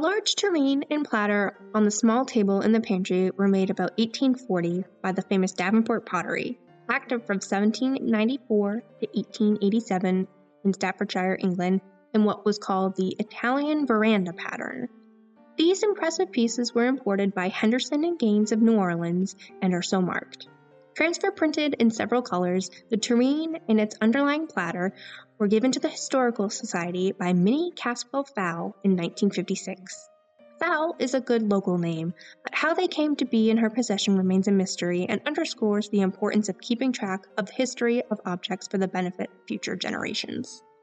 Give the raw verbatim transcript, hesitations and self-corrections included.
large tureen and platter on the small table in the pantry were made about eighteen forty by the famous Davenport Pottery, active from seventeen ninety-four to eighteen eighty-seven in Staffordshire, England, in what was called the Italian veranda pattern. These impressive pieces were imported by Henderson and Gaines of New Orleans and are so marked. Transfer printed in several colors, the tureen and its underlying platter were given to the Historical Society by Minnie Caswell Fowl in nineteen fifty-six. Fowl is a good local name, but how they came to be in her possession remains a mystery and underscores the importance of keeping track of the history of objects for the benefit of future generations.